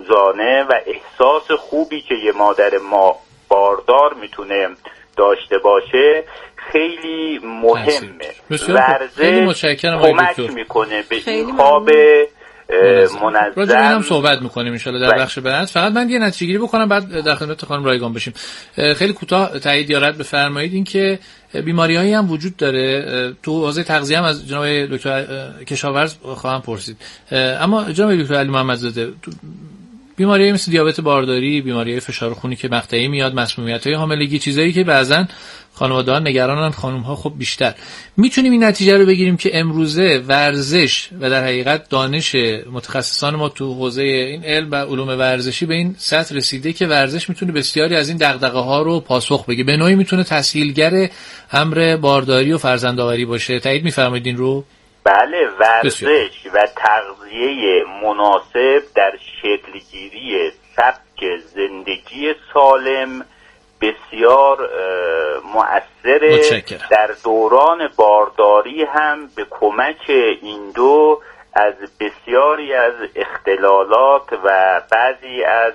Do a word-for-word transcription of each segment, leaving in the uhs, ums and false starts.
روزانه و احساس خوبی که یه مادر ما باردار میتونه داشته باشه خیلی مهمه. ورزش کمک میکنه به این خواب منظم. راجع به اینم صحبت میکنیم ان شاءالله در بخش بعد. فقط من یه نتیجه گیری بکنم بعد در خدمت خانم رایگان بشیم. خیلی کوتاه تایید یا رد بفرمایید این که بیماری‌هایی هم وجود داره. تو حوزه تغذیه هم از جناب دکتر کشاورز خواهم پرسید، اما جناب دکتر علی محمدزاده بیماری‌های مثل دیابت بارداری، بیماری‌های فشار خونی که مقطعی میاد، مسمومیت‌های حاملگی، چیزایی که بعضن خانواده‌ها نگرانن، خانم‌ها خب بیشتر. میتونیم این نتیجه رو بگیریم که امروزه ورزش و در حقیقت دانش متخصصان ما تو حوزه این علم و علوم ورزشی به این سطح رسیده که ورزش میتونه بسیاری از این دغدغه‌ها رو پاسخ بده. به نوعی میتونه تسهیلگر امر بارداری و فرزندآوری باشه. تایید می‌فرمایید این رو؟ بله، ورزش و تغذیه مناسب در شکلگیری سبک زندگی سالم بسیار مؤثره. در دوران بارداری هم به کمک این دو از بسیاری از اختلالات و بعضی از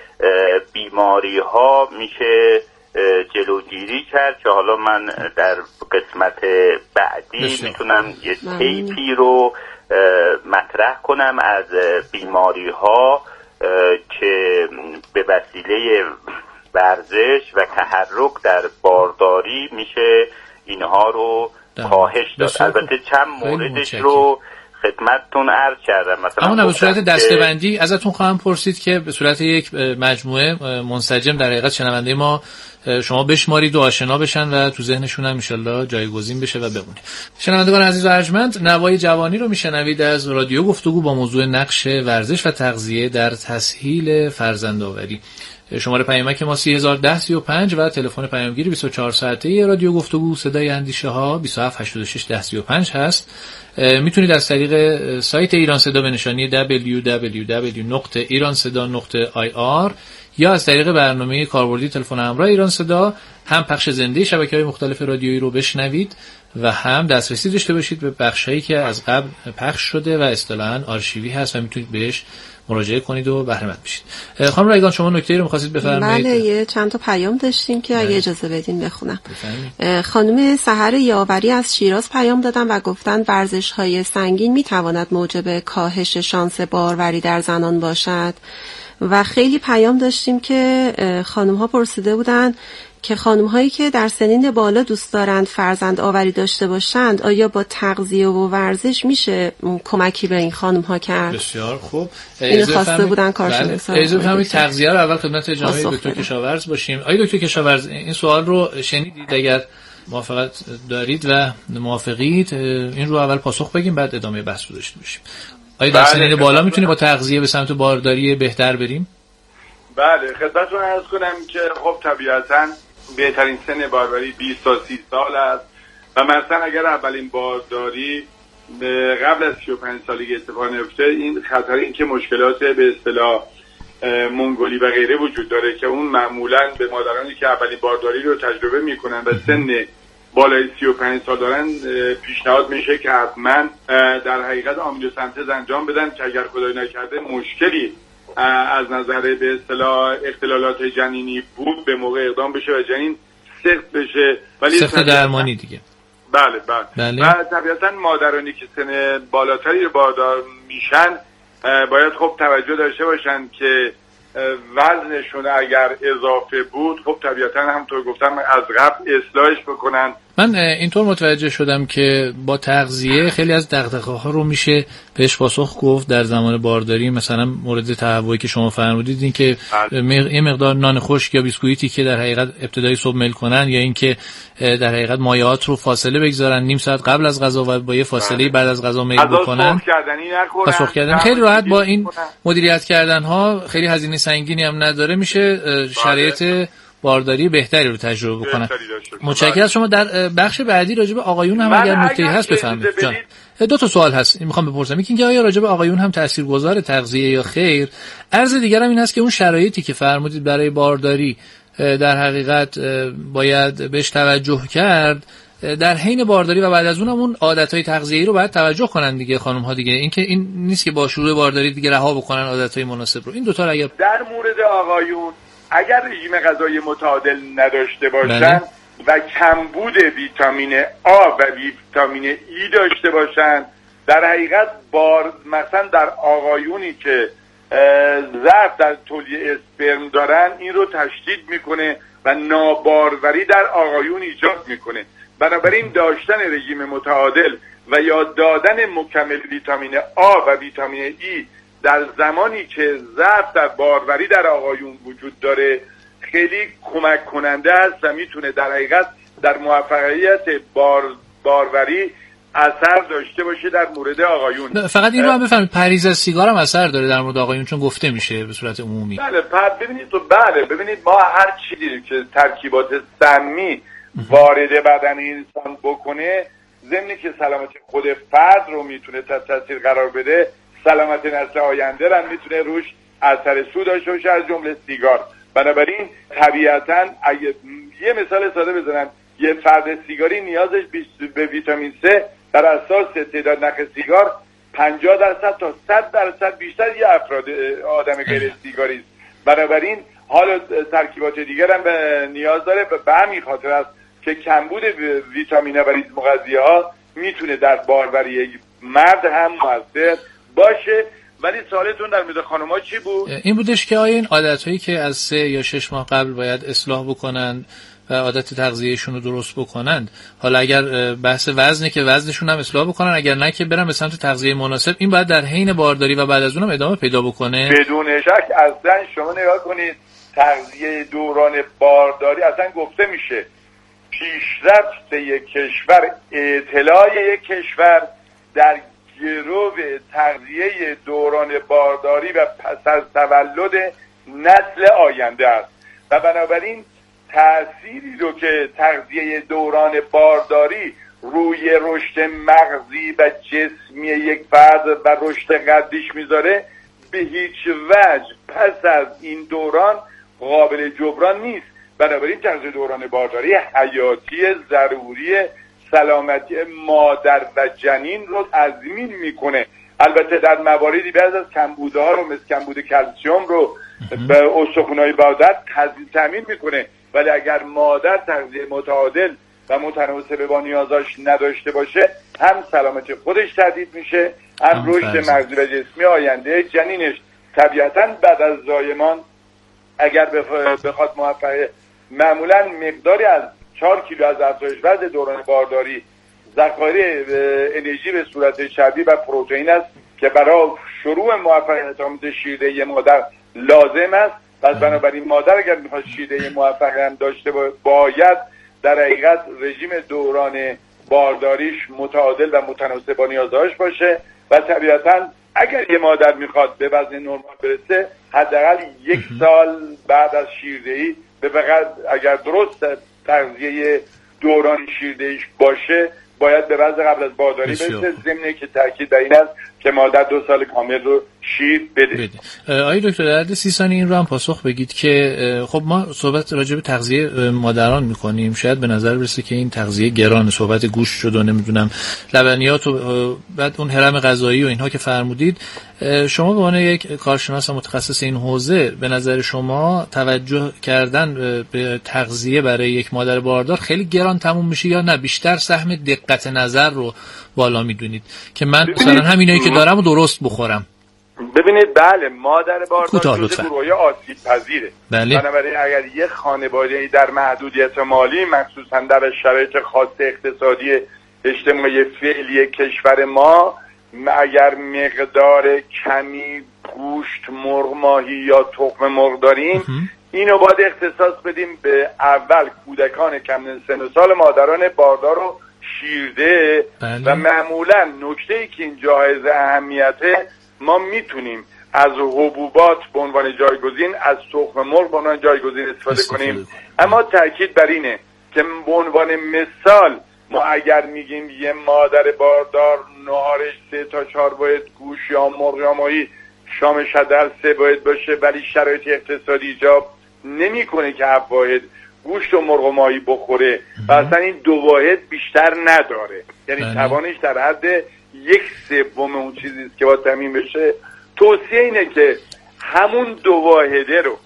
بیماری ها میشه جلوگیری کرد که حالا من در قسمت بعدی بسیار. میتونم یه تیپی رو مطرح کنم از بیماری ها که به وسیله ورزش و تحرک در بارداری میشه اینها رو کاهش داد. البته چند موردش رو خدمتتون عرض کردم. مثلا اما به صورت دسته‌بندی ازتون خواهم پرسید که به صورت یک مجموعه منسجم در حقیقت شنونده ما شما بشمارید و آشنا بشن و تو ذهنشون هم ان شاءالله جایگزین بشه و بمونه. شنوندگان عزیز و ارجمند، نوای جوانی رو میشنوید از رادیو گفتگو با موضوع نقش ورزش و تغذیه در تسهیل فرزندآوری. شماره پیامک ما سه هزار و ده سی و پنج و تلفن پیامگیری بیست و چهار ساعته رادیو گفتگو صدای اندیشه ها بیست و هفت هشتاد و شش ده سی و پنج هست. میتونید از طریق سایت ایران صدا به نشانی دبلیو دبلیو دبلیو دات ایران صدا دات آی آر یا از طریق برنامه کاربردی تلفن همراه ایران صدا هم پخش زنده شبکه‌های مختلف رادیویی رو بشنوید و هم دسترسی داشته باشید به بخشایی که از قبل پخش شده و اصطلاحاً آرشیوی هست و میتونید بهش مراجعه کنید و بهره مند بشید. خانم رایگان شما نکته‌ای رو می‌خواستید بفرمایید؟ بله، یه چند تا پیام داشتیم که اگه اجازه بدین بخونم. خانم سحر یاوری از شیراز پیام دادن و گفتن ورزش‌های سنگین می‌تواند موجب کاهش شانس باروری در زنان باشد. و خیلی پیام داشتیم که خانم‌ها پرسیده بودن که خانم‌هایی که در سنین بالا دوست دارند فرزند آوری داشته باشند آیا با تغذیه و ورزش میشه کمکی به این خانم‌ها کرد؟ بسیار خوب. این خواسته بودن کارشناسان. اجازه بفرمایید تغذیه رو اول خدمت جناب دکتر کشاورز باشیم. آقای دکتر کشاورز این سوال رو شنیدید؟ اگر موافقت دارید و موافقید این رو اول پاسخ بگیم بعد ادامه بحث رو داشته باشیم. آیا در سنین بالا میتونیم با تغذیه به سمت بارداری بهتر بریم؟ بله، خدمتتون عرض کنم که خب طبیعتاً بهترین سن باروری بیست تا سی سال است و مثلا اگر اولین بارداری قبل از سی و پنج سالگی اتفاق نیفته این خطر این که مشکلات به اصطلاح منگولی و غیره وجود داره که اون معمولاً به مادرانی که اولین بارداری رو تجربه میکنن و سن بالای سی و پنج سال دارن پیشنهاد میشه که حتما در حقیقت آمینوسنتز انجام بدن که اگر خدای نکرده مشکلی از نظر به اصطلاح اختلالات جنینی بود به موقع اقدام بشه و جنین سخت بشه، ولی سخت درمانی دیگه. بله بله, بله. و طبیعتا مادرانی که سن بالاتری رو باردار میشن باید خب توجه داشته باشن که وزنشون اگر اضافه بود خب طبیعتا همونطور گفتم از قبل اصلاحش بکنن. من اینطور متوجه شدم که با تغذیه خیلی از دغدغه‌ها رو میشه بهش پاسخ گفت در زمان بارداری. مثلا مورد تهوعی که شما فرمودید این که یه مقدار نان خشک یا بیسکویتی که در حقیقت ابتدای صبح میل کنن یا اینکه در حقیقت مایعات رو فاصله بگذارن نیم ساعت قبل از غذا و با یه فاصله بعد از غذا میل بکنن. پاسخ کردن خیلی راحت با این مدیریت کردن ها خیلی هزینه سنگینی هم نداره، میشه شرایط بارداری بهتری رو تجربه بکنن. متشکرم از شما. در بخش بعدی راجع به آقایون هم اگر نکته‌ای هست بفرمایید. جان دو تا سوال هست میخوام بپرسم. یکی اینکه آیا راجع به آقایون هم تاثیرگذار تغذیه یا خیر؟ عرض دیگرم این هست که اون شرایطی که فرمودید برای بارداری در حقیقت باید بهش توجه کرد در حین بارداری و بعد از اونم اون عادتهای تغذیه‌ای رو باید توجه کنن دیگه خانم ها دیگه. این که این نیست که با شروع بارداری دیگه رها بکنن عادتهای مناسب رو. این دو تا اگر در مورد آقایون اگر رژیم غذایی متعادل نداشته باشن بله. و کمبود ویتامین آ و ویتامین ای داشته باشن، در حقیقت بار مثلا در آقایونی که ضعف در تولید اسپرم دارن این رو تشدید میکنه و ناباروری در آقایون ایجاد میکنه. بنابراین داشتن رژیم متعادل و یا دادن مکمل ویتامین آ و ویتامین ای در زمانی که ضعف در باروری در آقایون وجود داره خیلی کمک کننده است و میتونه در حقیقت در موفقیت بار باروری اثر داشته باشه در مورد آقایون. فقط این رو هم بفهمید پرهیز از سیگار هم اثر داره در مورد آقایون، چون گفته میشه به صورت عمومی. بله ببینید تو بله ببینید ما هر چیزی که ترکیبات سمی وارد بدن انسان بکنه ضمن که سلامت خود فرد رو میتونه تحت تاثیر قرار بده، سلامت نسل آینده رو میتونه روش اثر سو داشته باشه، از جمله سیگار. بنابراین طبیعتاً اگه یه مثال ساده بزنم، یه فرد سیگاری نیازش به ویتامین C بر اساس تعداد نخ سیگار پنجاه درصد تا صد درصد بیشتر یه افراد آدم غیر سیگاری است. بنابراین حالا ترکیبات دیگر هم نیاز داره. به همین خاطر است که کمبود ویتامین و ریز مغذیه ها میتونه در باروری یک مرد هم مؤثر باشه. ولی سوالتون در مورد خانم‌ها چی بود؟ این بودش که آیا این عادت‌هایی که از سه یا شش ماه قبل باید اصلاح بکنن و عادت تغذیه‌شون رو درست بکنند، حالا اگر بحث وزنه که وزنشون هم اصلاح بکنن، اگر نه که برن به سمت تغذیه مناسب، این باید در حین بارداری و بعد از اونم ادامه پیدا بکنه؟ بدون شک. اصلا شما نگاه کنید تغذیه دوران بارداری اصلا گفته میشه پیشرفت یک کشور، اطلاع یک کشور در گرو تغذیه دوران بارداری و پس از تولد نسل آینده است و بنابراین تأثیری رو که تغذیه دوران بارداری روی رشد مغزی و جسمی یک فرد و رشد قدیش میذاره به هیچ وجه پس از این دوران قابل جبران نیست. بنابراین تغذیه دوران بارداری حیاتی ضروری سلامتی مادر و جنین رو تضمین میکنه. البته در مواردی بعض از کمبودها رو مثل کمبود کلسیم رو به استخوان‌های بادر تضمین میکنه، ولی اگر مادر تغذیه متعادل و متناسب با نیازاش نداشته باشه هم سلامتی خودش تهدید میشه، هم رشد مغزی و جسمی آینده جنینش. طبیعتاً بعد از زایمان اگر بخواد موفق، معمولاً مقداری از چهار کیلو از افزایش وزن دوران بارداری ذخایر انرژی به صورت چربی و پروتئین است که برای شروع موفقیت آموزش شیرده مادر لازم است. پس بنابراین مادر اگر میخواد شیرده موفق هم داشته باید در حقیقت رژیم دوران بارداریش متعادل و متناسب با نیازهاش باشه و طبیعتاً اگر یه مادر میخواد به وزن نرمال برسه حداقل یک سال بعد از شیردهی به فقط اگر درست تغذیه دوران شیردهیش باشه باید به وزن قبل از بارداری برسه، ضمن که تاکید بر این است که مادر دو سال کامل رو شیر بده. آقای دکتر در سی ثانیه این رو هم پاسخ بگید که خب ما صحبت راجع به تغذیه مادران میکنیم، شاید به نظر برسه که این تغذیه گران، صحبت گوشت شد و نمیدونم لبنیات و بعد اون هرم غذایی و اینها که فرمودید، شما به عنوان یک کارشناس متخصص این حوزه به نظر شما توجه کردن به تغذیه برای یک مادر باردار خیلی گران تموم میشه یا نه بیشتر سهم دقت نظر رو بالا میدونید که من مثلا همینایی که دارم و درست بخورم؟ ببینید بله، مادر باردار جزء گروه آسیب پذیره. بله. بنابراین اگر یه خانواده در محدودیت مالی مخصوصا در شرایط خاص اقتصادی اجتماعی فعلی کشور ما اگر مقدار کمی گوشت مرغ ماهی یا تخم مرغ داریم اینو باید اختصاص بدیم به اول کودکان کم سن و سال مادران باردار و شیرده. بله. و معمولا نکته‌ای که اینجا حائز اهمیته ما میتونیم از حبوبات به عنوان جایگزین، از تخم مرغ به عنوان جایگزین استفاده کنیم، اما تاکید بر اینه که به عنوان مثال ما اگر میگیم یه مادر باردار نهارش سه تا چهار باید گوش یا مرغ یا ماهی، شامش حداقل سه باید باشه، ولی شرایط اقتصادی ایجاب نمیکنه که هفت واحد گوشت و مرغ و ماهی بخوره و اصلا این دو واحد بیشتر نداره، یعنی بله. توانش در حد یک سوم اون چیزی است که باید تامین بشه. توصیه اینه که همون دو واحده رو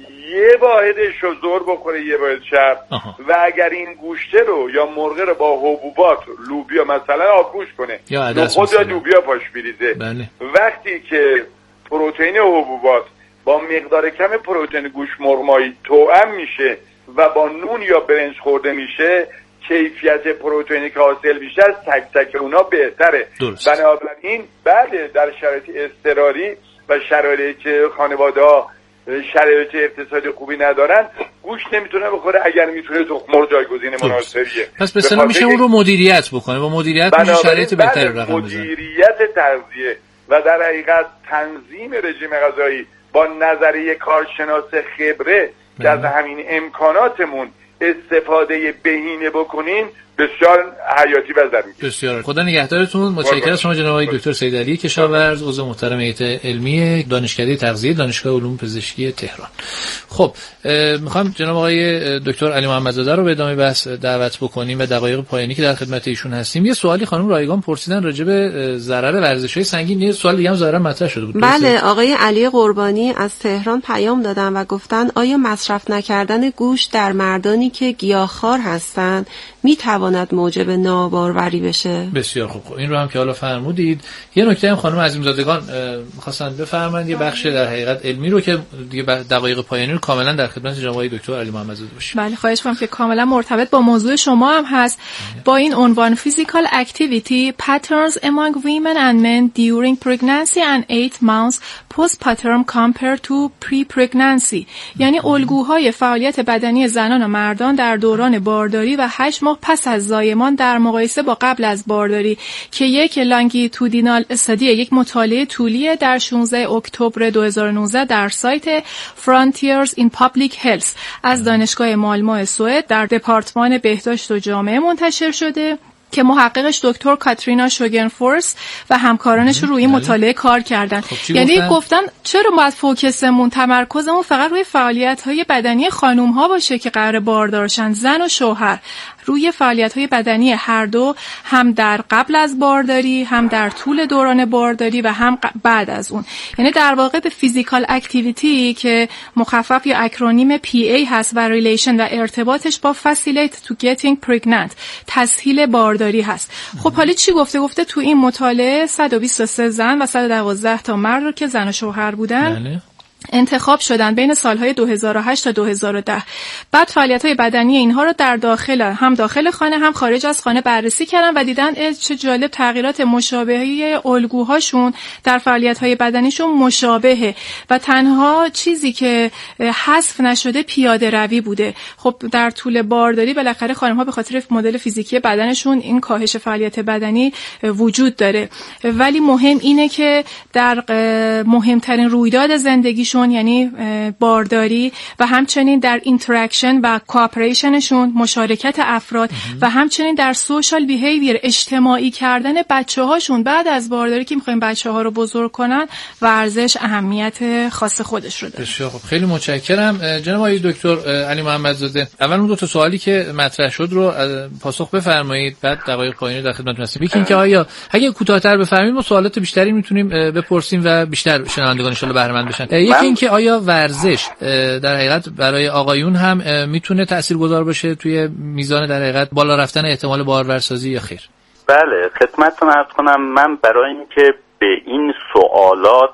یه واحدش رو ظهر بخوره یه واحد شب و اگر این گوشته رو یا مرغ رو با حبوبات لوبیا مثلا آبگوش کنه یا خود یا لوبیا پاش بریزه. بله. وقتی که پروتئین حبوبات با مقدار کم پروتئین گوشت مرغ ماهی توأم میشه و با نون یا برنج خورده میشه، کیفیت پروتئینی که حاصل میشه از تک تک اونا بهتره. درست. بنابراین بله در شرایط اضطراری و شرایطی که خانواده‌ها شرایط اقتصادی خوبی ندارن گوشت نمیتونه بخوره، اگر میتونه تخم مرغ جایگزین مناسبیه. پس به اصطلاح میشه اون رو مدیریت بکنه، با مدیریت میشه شرایط بهتری رقم بزنه. مدیریت تغذیه و در حقیقت تنظیم رژیم غذایی با نظریه کارشناس خبره که از همین امکاناتمون استفاده بهینه بکنیم بسیار حیاتی و ضروری. بسیار خدا نگهدارتون. متشکرم از شما جناب آقای دکتر سیدعلی کشاورز، عضو محترم هیئت علمی دانشکده تغذیه دانشگاه علوم پزشکی تهران. خب میخوام جناب آقای دکتر علی محمدزاده رو به ادامه بحث دعوت بکنیم و دقایق پایانی که در خدمت ایشون هستیم. یه سوالی خانم رایگان پرسیدن راجع به ضرر ورزش‌های سنگین. یه سوال دیگه هم ظاهرا مطرح شده بود. بله، آقای علی قربانی از تهران پیام دادن و گفتن آیا مصرف نکردن گوشت در مردانی که گیاهخوار هستند میتواند موجب ناباروری بشه؟ بسیار خوب. این رو هم که حالا فرمودید. یه نکته هم خانم عظیمزادگان می‌خواستن بفرمایید، یه بخش در حقیقت علمی رو که دیگه دقایق پایانی رو کاملا در خدمت جناب آقای دکتر علی محمدزاده باشیم. بله خواهش می‌کنم که کاملا مرتبط با موضوع شما هم هست. با این عنوان physical activity patterns among women and men during pregnancy and eight months postpartum compared to pre-pregnancy، یعنی الگوهای فعالیت بدنی زنان و مردان در دوران بارداری و هشت ماه پس از زایمان در مقایسه با قبل از بارداری که یک لانگیتودینال استادی، یک مطالعه طولی در شانزده اکتبر دو هزار و نوزده در سایت Frontiers in Public Health از دانشگاه مالمو سوئد در دپارتمان بهداشت و جامعه منتشر شده که محققش دکتر کاترینا شوگنفورس و همکارانش روی این مطالعه کار کردن. خب یعنی گفتن؟ گفتن چرا باید فوکسمون تمرکزمون فقط روی فعالیت‌های بدنی خانم‌ها باشه که قرار باردارشن، زن و شوهر، روی فعالیت‌های بدنی هر دو، هم در قبل از بارداری، هم در طول دوران بارداری و هم بعد از اون. یعنی در واقع به فیزیکال اکتیویتی که مخفف یا اکرونیم پی ای هست و ریلیشن و ارتباطش با facilitate to getting pregnant، تسهیل بارداری هست. خب حالا چی گفته؟ گفته تو این مطالعه صد و بیست و سه زن و صد و دوازده تا مرد رو که زن و شوهر بودن بله. انتخاب شدن بین سالهای دو هزار و هشت تا دو هزار و ده. بعد فعالیت‌های بدنی اینها رو در داخل هم داخل خانه هم خارج از خانه بررسی کردن و دیدن چه جالب تغییرات مشابهی الگوهاشون در فعالیت‌های بدنیشون مشابهه و تنها چیزی که حذف نشده پیاده روی بوده. خب در طول بارداری بالاخره خانم‌ها به خاطر مدل فیزیکی بدنشون این کاهش فعالیت بدنی وجود داره، ولی مهم اینه که در مهمترین رویداد زندگیشون یعنی بارداری و همچنین در اینتراکشن و کوآپریشنشون، مشارکت افراد و همچنین در سوشال بیهیویر، اجتماعی کردن بچه‌هاشون بعد از بارداری که می‌خوایم بچه‌ها رو بزرگ کنن، ورزش اهمیت خاص خودش رو داره. بسیار خب، خیلی متشکرم جناب آقای دکتر علی محمدزاده. اول اون دو تا سوالی که مطرح شد رو پاسخ بفرمایید، بعد دقایق پایانی در خدمتتون هستیم. یکی اینکه آیا اگه کوتاه‌تر بفرمایید ما سوالات بیشتری میتونیم بپرسیم و بیشتر شنوندگان ان شاء الله بهره مند بشن. یکی اینکه آیا ورزش در حقیقت برای آقایون هم میتونه تاثیرگذار باشه توی میزان در حقیقت بالا رفتن احتمال بارورسازی یا خیر؟ بله، خدمتتون عرض کنم من برای اینکه به این سوالات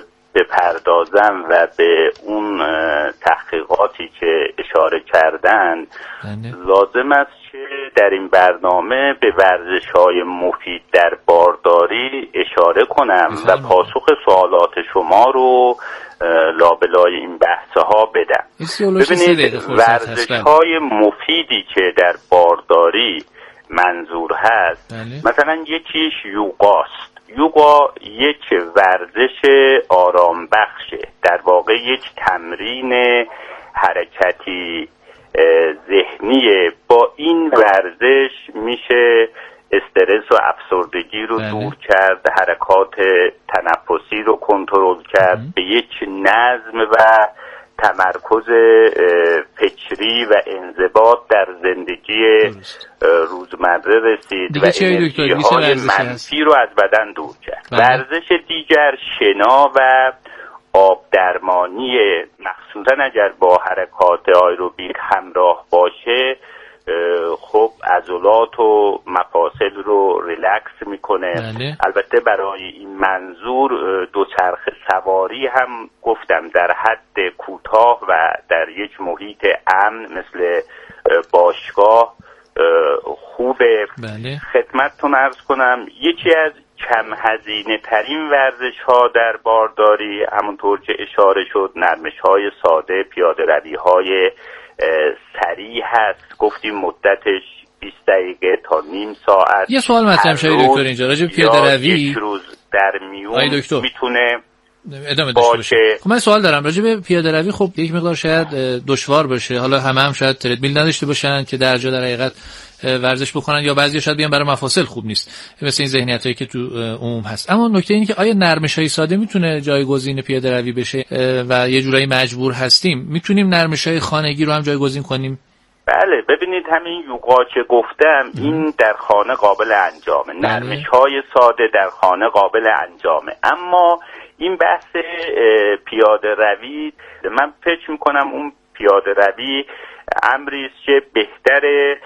بپردازم و به اون تحقیقاتی که اشاره کردن لازم است که در این برنامه به ورزش‌های مفید در بارداری اشاره کنم و پاسخ سوالات شما رو لابلای این بحث‌ها بدم. ببینید ورزش‌های مفیدی که در بارداری منظور هست بله. مثلا یکیش یوگاست. یوگا یک ورزش آرام بخشه، در واقع یک تمرین حرکتی ذهنیه. با این ورزش میشه استرس و افسردگی رو بله. دور کرد، حرکات تنفسی رو کنترل کرد، به یک نظم و تمرکز فکری و انضباط در زندگی روزمره رسید و انرژی‌های منفی رو از بدن دور کرد. ورزش دیگر شنا و آب درمانی، مخصوصا اگر با حرکات آیروبیک همراه باشه، خب عضلات و مفاصل رو ریلکس میکنه. بله. البته برای این منظور دوچرخ سواری هم گفتم در حد کوتاه و در یک محیط امن مثل باشگاه خوبه. بله. خدمتتون عرض کنم یکی از کم هزینه ترین ورزش ها در بارداری همونطور که اشاره شد نرمش های ساده، پیاده روی های سریع هست. گفتیم مدتش بیست دقیقه تا نیم ساعت. یه سوال مطرح میشه دکتر اینجا راجع به پیاده روی یک روز در میون میتونه ادامه داشته باشه. خب من سوال دارم راجع به پیاده روی. خب یک مقدار شاید دشوار باشه، حالا همه هم شاید تردمیل نداشته باشن که در جا در حقیقت ورزش بکنن، یا بعضی شاید بیان برای مفاصل خوب نیست، مثل این ذهنیتایی که تو عموم هست. اما نکته اینه که آیا نرمش‌های ساده میتونه جایگزین پیاده روی بشه و یه جورایی مجبور هستیم میتونیم نرمش‌های خانگی رو هم جایگزین کنیم؟ بله، ببینید همین یوگا که گفتم این در خانه قابل انجامه، نرمش‌های ساده در خانه قابل انجامه. اما این بحث پیاده روی من فکر میکنم اون پیاده روی امری است که بهتره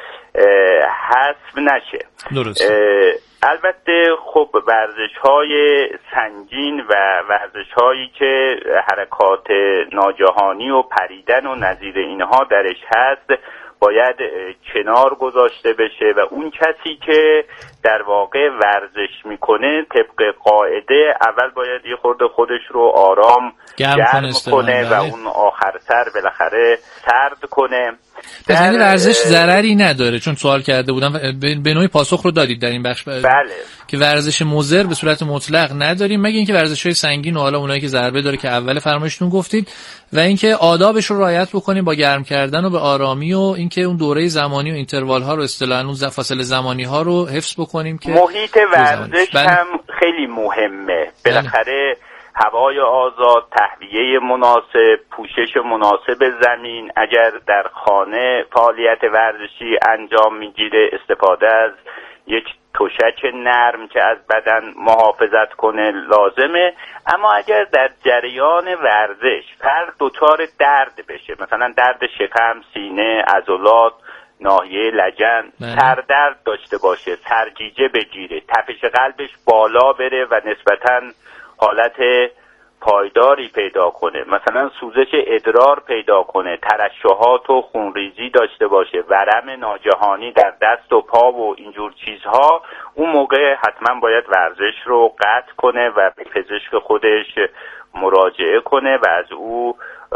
حذف نشه. درست. البته خب ورزش‌های سنگین و ورزش‌هایی که حرکات ناگهانی و پریدن و نظیر اینها درش هست باید کنار گذاشته بشه و اون کسی که در واقع ورزش میکنه طبق قاعده اول باید یه خورده خودش رو آرام گرم کنه و اون آخر سر بالاخره سرد کنه. پس این ورزش ضرری نداره؟ چون سوال کرده بودم به نوعی پاسخ رو دادید در این بخش. بله. که ورزش مضر به صورت مطلق نداریم مگه اینکه ورزش‌های سنگین و حالا اونایی که ضربه داره که اول فرمایشتون گفتید و اینکه آدابش رو رعایت بکنیم با گرم کردن و به آرامی و اینکه اون دوره زمانی و اینتروال ها رو اصطلاحاً اون فاصله زمانی ها رو حفظ بکنیم که محیط ورزش هم خیلی مهمه. بالاخره هوای آزاد، تهویه مناسب، پوشش مناسب زمین، اگر در خانه فعالیت ورزشی انجام میگیره استفاده از یک تشک نرم که از بدن محافظت کنه لازمه. اما اگر در جریان ورزش فرد دچار درد بشه، مثلا درد شکم، سینه، عضلات، ناحیه لگن، سردرد داشته باشه، سرگیجه بگیره، تپش قلبش بالا بره و نسبتاً حالت پایداری پیدا کنه، مثلا سوزش ادرار پیدا کنه، ترشحات و خونریزی داشته باشه، ورم ناگهانی در دست و پا و اینجور چیزها، اون موقع حتما باید ورزش رو قطع کنه و به پزشک خودش مراجعه کنه و از او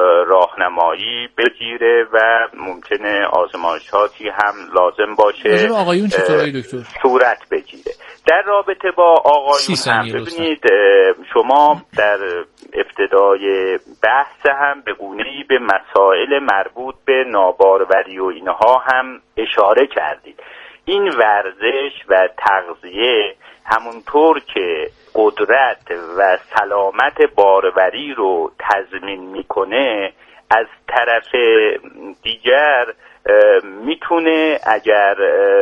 راهنمایی بگیره و ممکنه آزمایشاتی هم لازم باشه آقایون چطوری دکتر؟ صورت بگیره. در رابطه با آقایون هم ببینید شما در ابتدای بحث هم به گونه‌ای به مسائل مربوط به ناباروری و اینها هم اشاره کردید. این ورزش و تغذیه همونطور که قدرت و سلامت باروری رو تضمین میکنه، از طرف دیگر میتونه اگر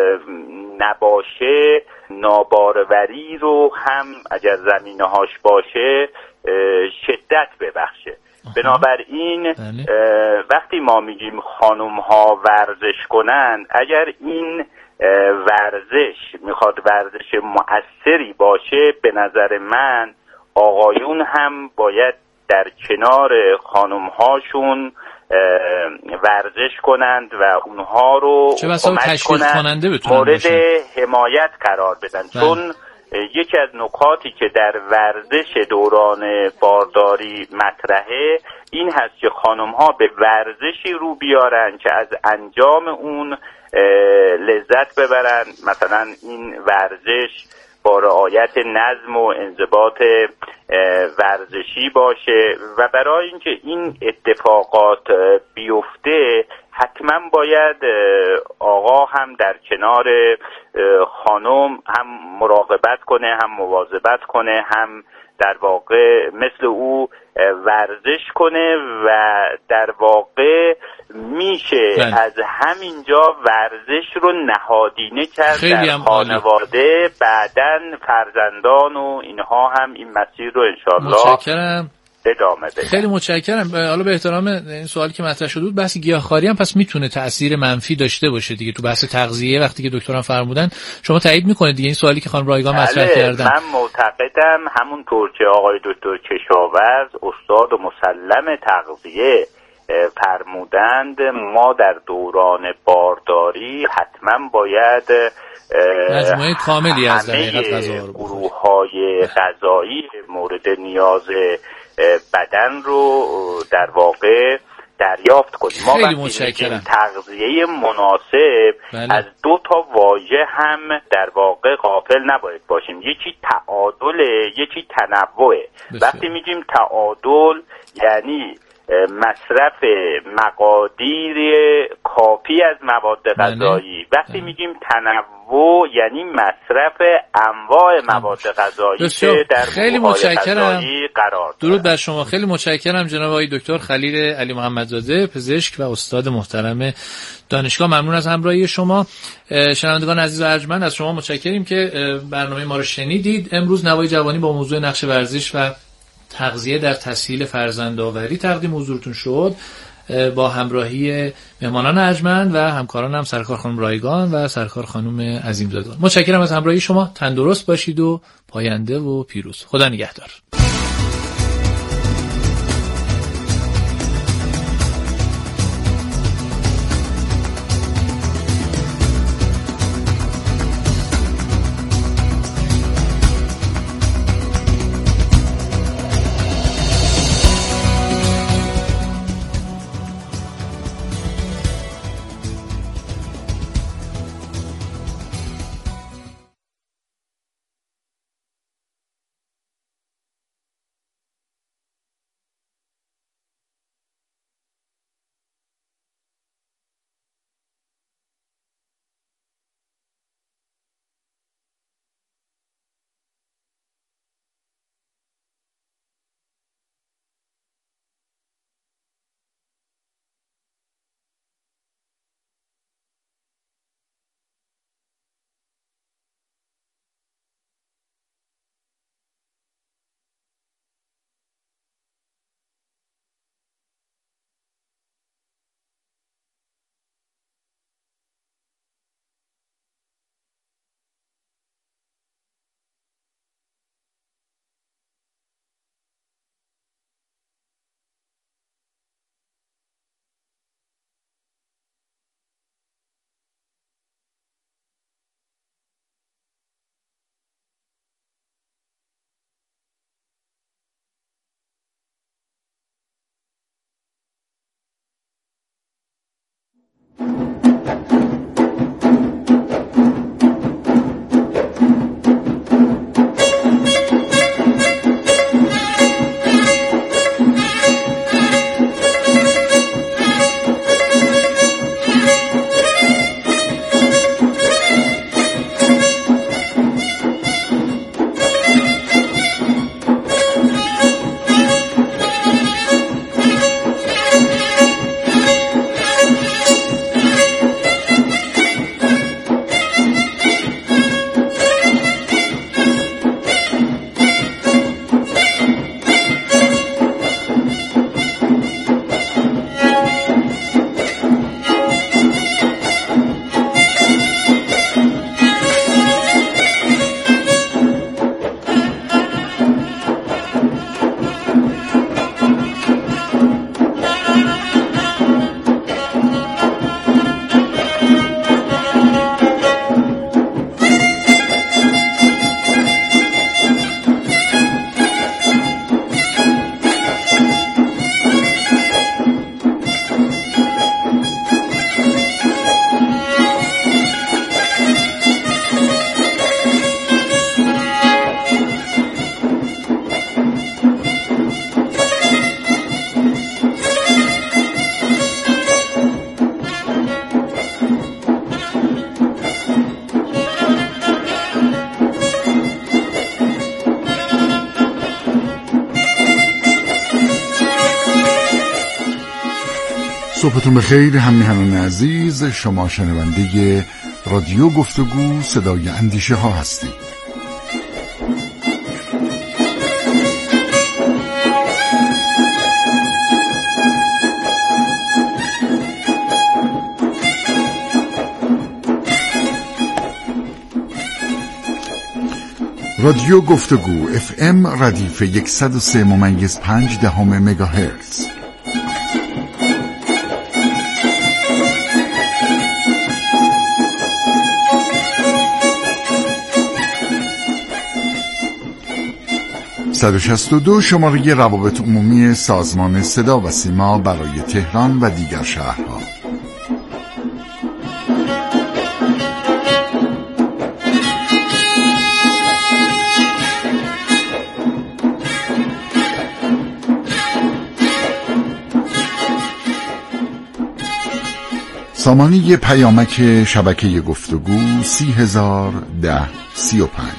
نباشه ناباروری رو هم اگر زمینه‌هاش باشه شدت ببخشه. بنابراین وقتی ما میگیم خانم ها ورزش کنن، اگر این ورزش میخواد ورزش مؤثری باشه، به نظر من آقایون هم باید در کنار خانم هاشون ورزش کنند و اونها رو کمک کنند مورد حمایت قرار بدن. چون یکی از نکاتی که در ورزش دوران بارداری مطرحه این هست که خانم ها به ورزشی رو بیارن که از انجام اون لذت ببرن. مثلا این ورزش با رعایت نظم و انضباط ورزشی باشه و برای اینکه این اتفاقات بیفته حتما باید آقا هم در کنار خانم هم مراقبت کنه، هم مواظبت کنه، هم در واقع مثل او ورزش کنه و در بله. از همینجا ورزش رو نهادینه کرد در خانواده، بعدن فرزندان و اینها هم این مسیر رو انشالله متشکرم ادامه بده. خیلی متشکرم. حالا به احترام این سوالی که مطرح شده بود، بحث گیاهخواری هم پس میتونه تأثیر منفی داشته باشه دیگه تو بحث تغذیه. وقتی که دکترم فرمودن شما تایید میکنید دیگه این سوالی که خانم رایگان مطرح کردن؟ من معتقدم همونطور که آقای دکتر کشاورز استاد و مسلم تغذیه فرمودند، ما در دوران بارداری حتما باید مجموعه کاملی از گروه‌های غذایی مورد نیاز بدن رو در واقع دریافت کنیم. ما خیلی متشکرم. تغذیه مناسب بله. از دو تا واژه هم در واقع غافل نباید باشیم، یکی تعادله، یکی تنوعه. وقتی میگیم تعادل یعنی مصرف مقادیر کافی از مواد غذایی، وقتی میگیم تنوع یعنی مصرف انواع مواد غذایی که در خیلی متشکرم قرار. درود بر شما. خیلی متشکرم جناب آقای دکتر خلیل علی محمدزاده، پزشک و استاد محترم دانشگاه. ممنون از همراهی شما. شنوندگان عزیز و ارجمند، از شما متشکریم که برنامه ما رو شنیدید. امروز نوای جوانی با موضوع نقش ورزش و تغذیه در تسهیل فرزندآوری تقدیم حضورتون شد با همراهی مهمانان ارجمند و همکارانم هم سرکار خانم رایگان و سرکار خانم عظیمزاده. متشکرم از همراهی شما. تندرست باشید و پاینده و پیروز. خدا نگهدار. صبحتون بخیر همیهنان عزیز. شما شنونده رادیو گفتگو صدای اندیشه ها هستید. رادیو گفتگو اف ام ردیف صد و سه ممیز پنج دهم مگاهرتز. صد و شصت و دو شماره روابط عمومی سازمان صدا و سیما برای تهران و دیگر شهرها. سامانه پیامک شبکه گفتگو سی هزار ده سی و پنج.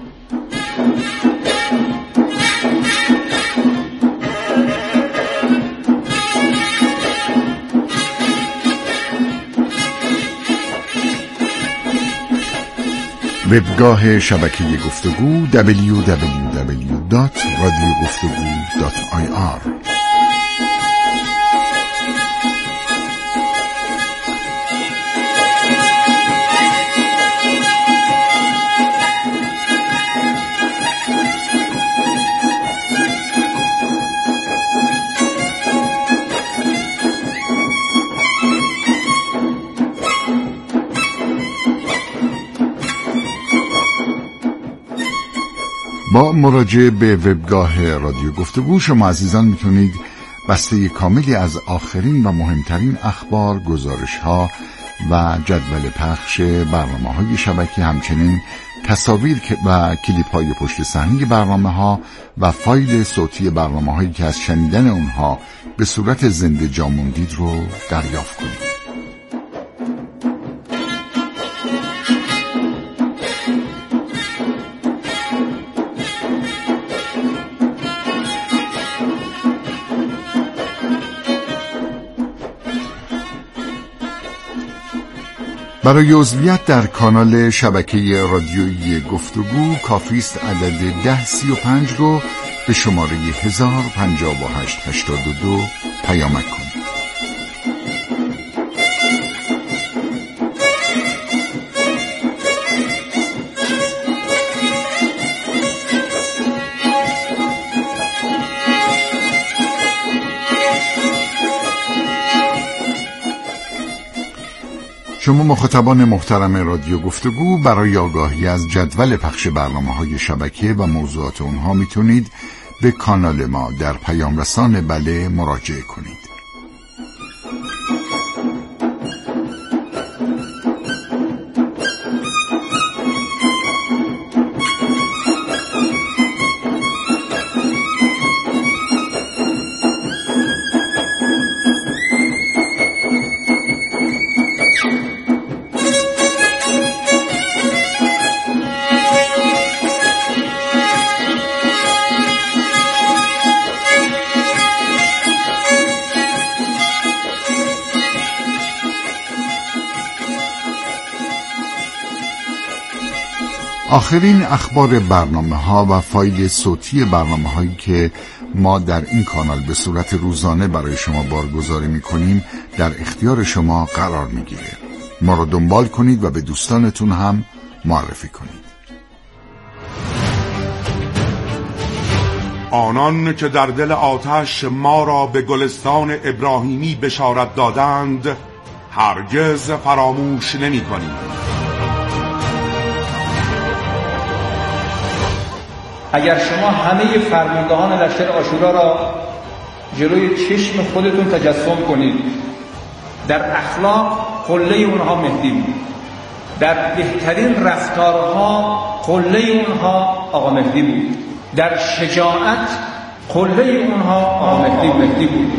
وبگاه شبکه گفتگو دبلیو دبلیو دبلیو دات رادیو گفتگو دات آی آر. با مراجعه به وبگاه رادیو گفتگو شما عزیزان میتونید بسته کاملی از آخرین و مهمترین اخبار، گزارش‌ها و جدول پخش برنامه‌های شبکه، همچنین تصاویر و کلیپ‌های پشت صحنه برنامه‌ها و فایل صوتی برنامه‌هایی که از شنیدن اونها به صورت زنده جا موندید رو دریافت کنید. برای عضویت در کانال شبکه رادیویی گفتگو کافی است عدد ده سی و پنج رو به شماره هزار پنجاه و هشت هشتاد و دو پیامک کنید. شما مخاطبان محترم رادیو گفتگو برای آگاهی از جدول پخش برنامه‌های شبکه و موضوعات اونها میتونید به کانال ما در پیام رسان بله مراجعه کنید. آخرین اخبار برنامه ها و فایل صوتی برنامه هایی که ما در این کانال به صورت روزانه برای شما بارگذاری می کنیم در اختیار شما قرار می گیره. ما را دنبال کنید و به دوستانتون هم معرفی کنید. آنان که در دل آتش ما را به گلستان ابراهیمی بشارت دادند هرگز فراموش نمی کنیم. اگر شما همه فرماندهان لشکر عاشورا را جلوی چشم خودتون تجسم کنید، در اخلاق قله اونها مهدی بود، در بهترین رفتارها قله اونها آقا مهدی بود، در شجاعت قله اونها آقا مهدی مهدی بود.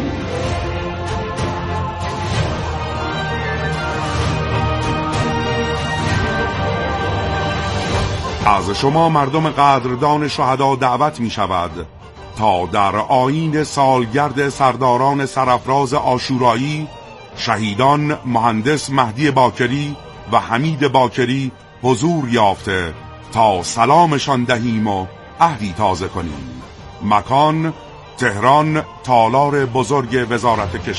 از شما مردم قدردان شهدا دعوت می شود تا در آیین سالگرد سرداران سرافراز عاشورایی شهیدان مهندس مهدی باکری و حمید باکری حضور یافته تا سلامشان دهیم و عهدی تازه کنیم. مکان تهران، تالار بزرگ وزارت کشور.